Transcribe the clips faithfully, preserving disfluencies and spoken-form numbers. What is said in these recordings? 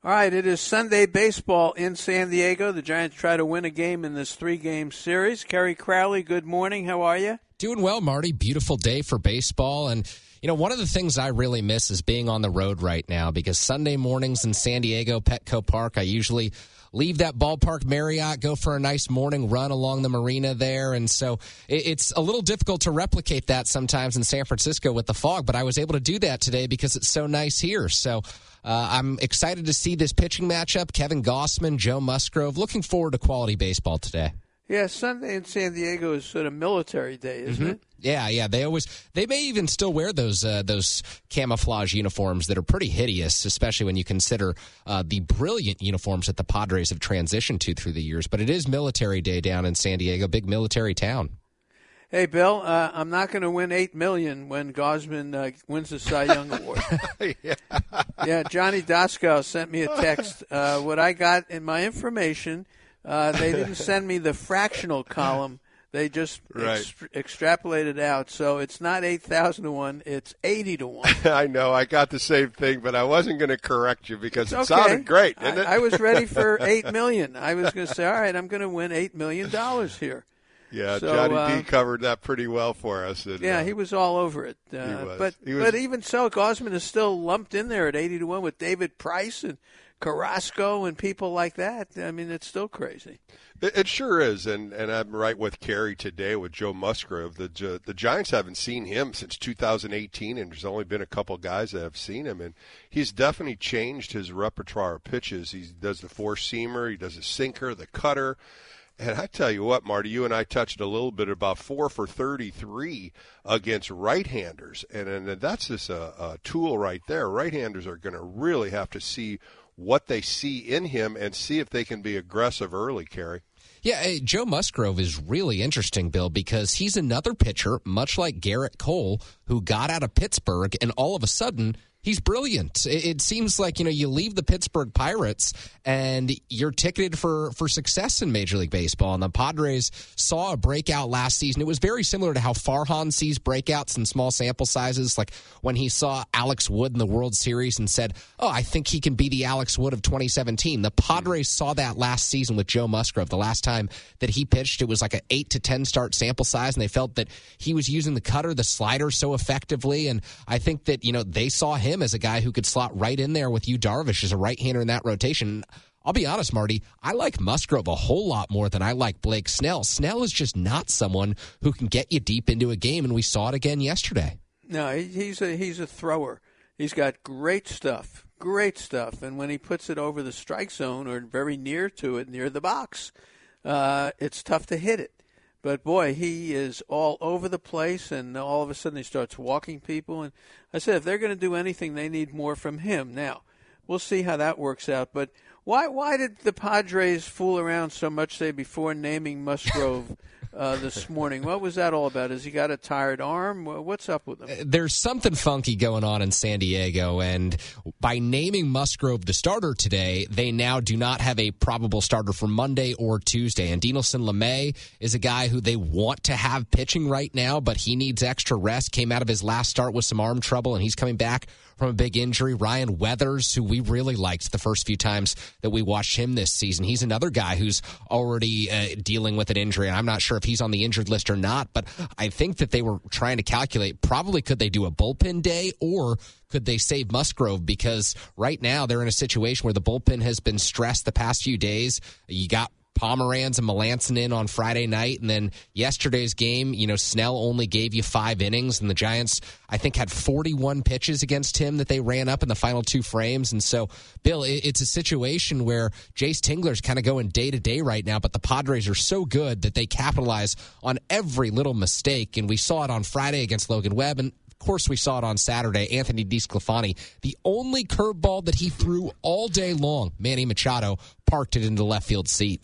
All right, it is Sunday baseball in San Diego. The Giants try to win a game in this three-game series. Kerry Crowley, good morning. How are you? Doing well, Marty. Beautiful day for baseball. And, you know, one of the things I really miss is being on the road right now, because Sunday mornings in San Diego, Petco Park, I usually leave that ballpark Marriott, go for a nice morning run along the marina there. And so it's a little difficult to replicate that sometimes in San Francisco with the fog, but I was able to do that today because it's so nice here. So uh, I'm excited to see this pitching matchup. Kevin Gausman, Joe Musgrove. Looking forward to quality baseball today. Yeah, Sunday in San Diego is sort of military day, isn't mm-hmm. it? Yeah, yeah. They always they may even still wear those uh, those camouflage uniforms that are pretty hideous, especially when you consider uh, the brilliant uniforms that the Padres have transitioned to through the years. But it is military day down in San Diego, big military town. Hey, Bill, uh, I'm not going to win eight million dollars when Gausman uh, wins the Cy Young Award. yeah. yeah, Johnny Doskow sent me a text. Uh, what I got in my information, uh, they didn't send me the fractional column. They just right. ex- extrapolated out. So it's not eight thousand to one, it's eighty to one. I know. I got the same thing, but I wasn't going to correct you because it's it okay. sounded great, didn't I, it? I was ready for eight million dollars. I was going to say, all right, I'm going to win eight million dollars here. Yeah, so, Johnny uh, D covered that pretty well for us. And, yeah, uh, he was all over it. Uh, he was. But, he was. but even so, Gausman is still lumped in there at eighty to one with David Price and Carrasco and people like that. I mean, it's still crazy. It, it sure is, and, and I'm right with Kerry today with Joe Musgrove. The the Giants haven't seen him since two thousand eighteen, and there's only been a couple guys that have seen him, and he's definitely changed his repertoire of pitches. He does the four-seamer, he does the sinker, the cutter. And I tell you what, Marty, you and I touched a little bit about four for thirty-three against right-handers. And, and that's just a, a tool right there. Right-handers are going to really have to see what they see in him and see if they can be aggressive early, Kerry. Yeah, hey, Joe Musgrove is really interesting, Bill, because he's another pitcher, much like Garrett Cole, who got out of Pittsburgh, and all of a sudden he's brilliant. It, it seems like, you know, you leave the Pittsburgh Pirates and you're ticketed for, for success in Major League Baseball. And the Padres saw a breakout last season. It was very similar to how Farhan sees breakouts in small sample sizes, like when he saw Alex Wood in the World Series and said, oh, I think he can be the Alex Wood of twenty seventeen. The Padres saw that last season with Joe Musgrove. The last time that he pitched, it was like an eight to ten start sample size, and they felt that he was using the cutter, the slider so effectively. And I think that, you know, they saw him as a guy who could slot right in there with Yu Darvish as a right-hander in that rotation. I'll be honest, Marty, I like Musgrove a whole lot more than I like Blake Snell. Snell is just not someone who can get you deep into a game, and we saw it again yesterday. No, he's a he's a thrower. He's got great stuff, great stuff, and when he puts it over the strike zone or very near to it, near the box, uh, it's tough to hit it. But, boy, he is all over the place, and all of a sudden he starts walking people. And I said, if they're going to do anything, they need more from him. Now, we'll see how that works out. But why why did the Padres fool around so much, say, before naming Musgrove uh, this morning? What was that all about? Has he got a tired arm? What's up with him? There's something funky going on in San Diego, and by naming Musgrove the starter today, they now do not have a probable starter for Monday or Tuesday. And Dinelson Lamet is a guy who they want to have pitching right now, but he needs extra rest. Came out of his last start with some arm trouble, and he's coming back from a big injury. Ryan Weathers, who we really liked the first few times that we watched him this season, he's another guy who's already uh, dealing with an injury. I'm not sure if he's on the injured list or not, but I think that they were trying to calculate probably could they do a bullpen day or could they save Musgrove, because right now they're in a situation where the bullpen has been stressed the past few days. You got Pomeranz and Melanson in on Friday night, and then yesterday's game, you know, Snell only gave you five innings, and the Giants, I think, had forty-one pitches against him that they ran up in the final two frames. And so, Bill, it's a situation where Jace Tingler's kind of going day-to-day right now, but the Padres are so good that they capitalize on every little mistake, and we saw it on Friday against Logan Webb, and of course, we saw it on Saturday. Anthony DeSclafani, the only curveball that he threw all day long, Manny Machado parked it into left field seats.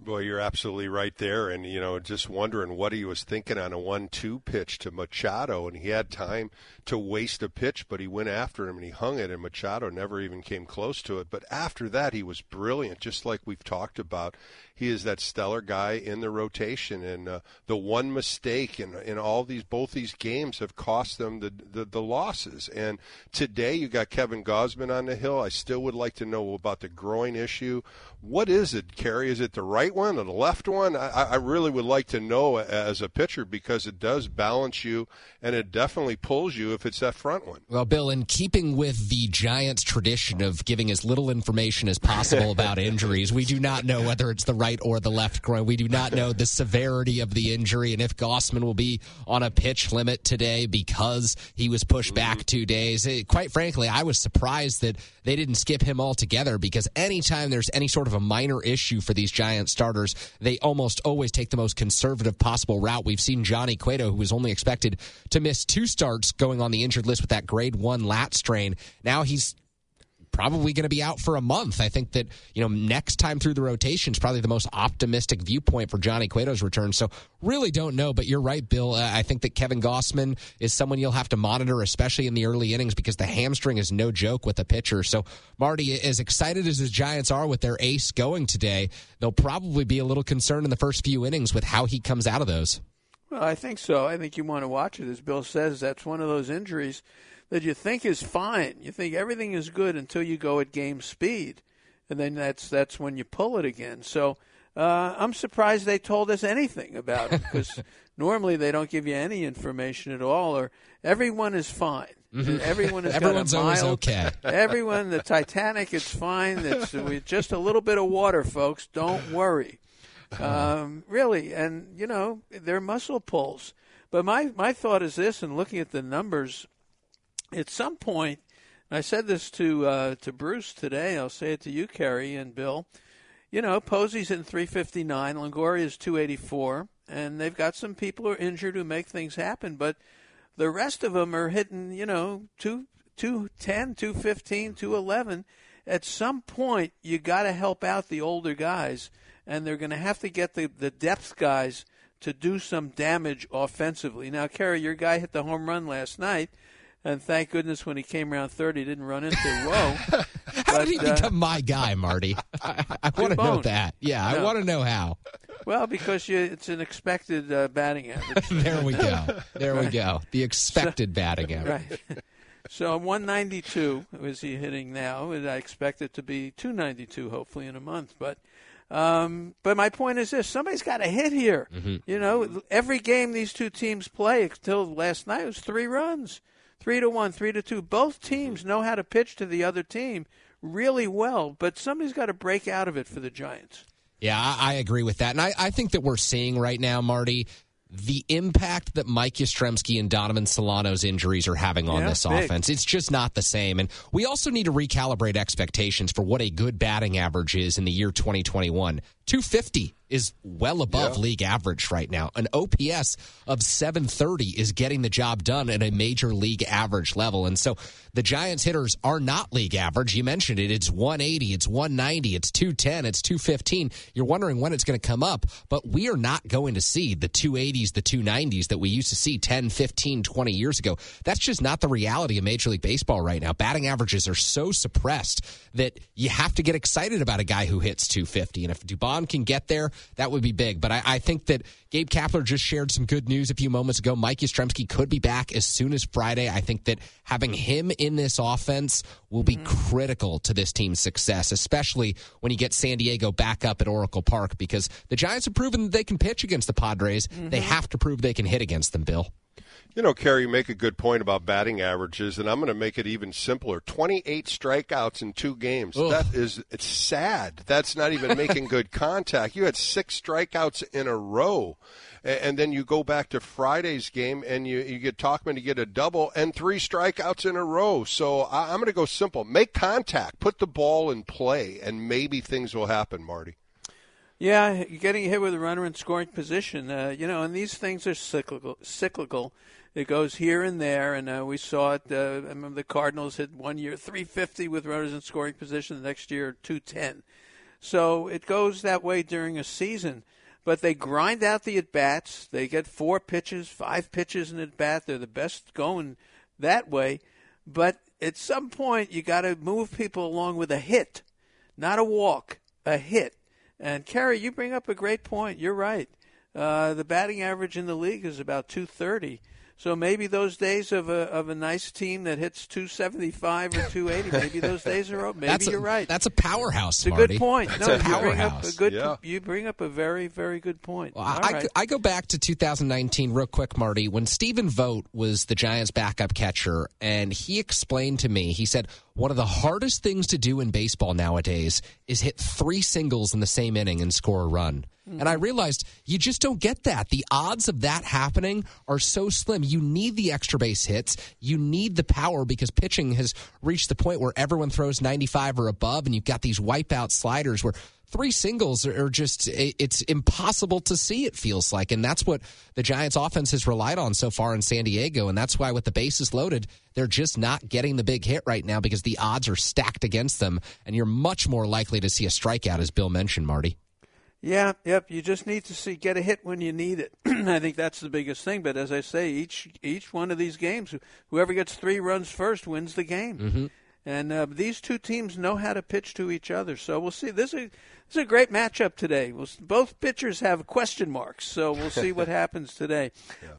Boy, you're absolutely right there. And, you know, just wondering what he was thinking on a one two pitch to Machado. And he had time to waste a pitch, but he went after him and he hung it, and Machado never even came close to it. But after that, he was brilliant, just like we've talked about. He is that stellar guy in the rotation. And uh, the one mistake in, in all these, both these games have cost them the, the, the losses. And today you got Kevin Gausman on the hill. I still would like to know about the groin issue. What is it, Kerry? Is it the right one or the left one? I, I really would like to know as a pitcher, because it does balance you and it definitely pulls you if it's that front one. Well, Bill, in keeping with the Giants' tradition of giving as little information as possible about injuries, we do not know whether it's the right or the left groin. We do not know the severity of the injury and if Gausman will be on a pitch limit today because he was pushed back two days. It, quite frankly, I was surprised that they didn't skip him altogether, because anytime there's any sort of a minor issue for these Giants starters, they almost always take the most conservative possible route. We've seen Johnny Cueto, who was only expected to miss two starts, going on the injured list with that grade one lat strain. Now he's probably going to be out for a month. I think that, you know, next time through the rotation is probably the most optimistic viewpoint for Johnny Cueto's return. So really don't know, but you're right, Bill. Uh, I think that Kevin Gausman is someone you'll have to monitor, especially in the early innings, because the hamstring is no joke with a pitcher. So, Marty, as excited as the Giants are with their ace going today, they'll probably be a little concerned in the first few innings with how he comes out of those. Well, I think so. I think you want to watch it. As Bill says, that's one of those injuries that you think is fine. You think everything is good until you go at game speed, and then that's that's when you pull it again. So uh, I'm surprised they told us anything about it, because normally they don't give you any information at all, or everyone is fine. Mm-hmm. Everyone is Everyone's got a mild, always okay. Everyone, the Titanic, it's fine. It's just a little bit of water, folks. Don't worry. Um, really, and, you know, they're muscle pulls. But my, my thought is this, and looking at the numbers, at some point, and I said this to uh, to Bruce today, I'll say it to you, Kerry and Bill, you know, Posey's in three fifty-nine, Longoria's two eighty-four, and they've got some people who are injured who make things happen, but the rest of them are hitting, you know, two ten, two fifteen, two eleven. At some point, you got to help out the older guys, and they're going to have to get the, the depth guys to do some damage offensively. Now, Kerry, your guy hit the home run last night, and thank goodness when he came around third, he didn't run into Whoa. How but, did he uh, become my guy, Marty? I, I want to know that. Yeah, no. I want to know how. Well, because you, it's an expected uh, batting average. There we go. There right. we go. The expected so, batting average. Right. So one ninety-two is he hitting now, and I expect it to be two ninety-two hopefully in a month. But um, but my point is this: somebody's got to hit here. Mm-hmm. You know, every game these two teams play until last night was three runs. Three to one, three to two. Both teams know how to pitch to the other team really well, but somebody's got to break out of it for the Giants. Yeah, I, I agree with that. And I, I think that we're seeing right now, Marty, the impact that Mike Yastrzemski and Donovan Solano's injuries are having on yeah, this big. offense. It's just not the same. And we also need to recalibrate expectations for what a good batting average is in the year twenty twenty-one. two fifty is well above yeah. league average right now. An O P S of seven thirty is getting the job done at a major league average level. And so the Giants hitters are not league average. You mentioned it. It's one eighty, it's one ninety, it's two ten, it's two fifteen. You're wondering when it's going to come up, but we are not going to see the two eighties, the two nineties that we used to see ten, fifteen, twenty years ago. That's just not the reality of Major League Baseball right now. Batting averages are so suppressed that you have to get excited about a guy who hits two fifty. And if Dubon can get there, that would be big. But I, I think that Gabe Kapler just shared some good news a few moments ago. Mike Yastrzemski could be back as soon as Friday. I think that having him in this offense will be mm-hmm. critical to this team's success, especially when you get San Diego back up at Oracle Park, because the Giants have proven that they can pitch against the Padres. Mm-hmm. They have to prove they can hit against them, Bill. You know, Kerry, you make a good point about batting averages, and I'm going to make it even simpler. twenty-eight strikeouts in two games. Ugh. That is it's sad. That's not even making good contact. You had six strikeouts in a row, and then you go back to Friday's game, and you, you get Tauchman to get a double and three strikeouts in a row. So I'm going to go simple. Make contact. Put the ball in play, and maybe things will happen, Marty. Yeah, getting hit with a runner in scoring position, uh, you know, and these things are cyclical. cyclical. It goes here and there, and uh, we saw it. Uh, I remember the Cardinals hit one year three fifty with runners in scoring position, the next year two ten. So it goes that way during a season. But they grind out the at-bats. They get four pitches, five pitches in at-bat. They're the best going that way. But at some point, you got to move people along with a hit, not a walk, a hit. And, Kerry, you bring up a great point. You're right. Uh, the batting average in the league is about two thirty. So maybe those days of a of a nice team that hits two seventy-five or two eighty, maybe those days are over. Maybe that's you're a, right. That's a powerhouse, It's a Marty. good point. That's no, a you bring up powerhouse. a good. Yeah. You bring up a very, very good point. Well, All I, right. I go back to two thousand nineteen real quick, Marty, when Stephen Vogt was the Giants' backup catcher, and he explained to me, he said, one of the hardest things to do in baseball nowadays is hit three singles in the same inning and score a run. Mm-hmm. And I realized you just don't get that. The odds of that happening are so slim. You need the extra base hits. You need the power because pitching has reached the point where everyone throws ninety-five or above, and you've got these wipeout sliders where three singles are just, it's impossible to see, it feels like. And that's what the Giants offense has relied on so far in San Diego. And that's why with the bases loaded, they're just not getting the big hit right now because the odds are stacked against them. And you're much more likely to see a strikeout, as Bill mentioned, Marty. Yeah, yep. You just need to see get a hit when you need it. I think that's the biggest thing. But as I say, each each one of these games, whoever gets three runs first wins the game. Mm-hmm. And uh, these two teams know how to pitch to each other. So we'll see. This is, this is a great matchup today. We'll, both pitchers have question marks, so we'll see what happens today. Yeah.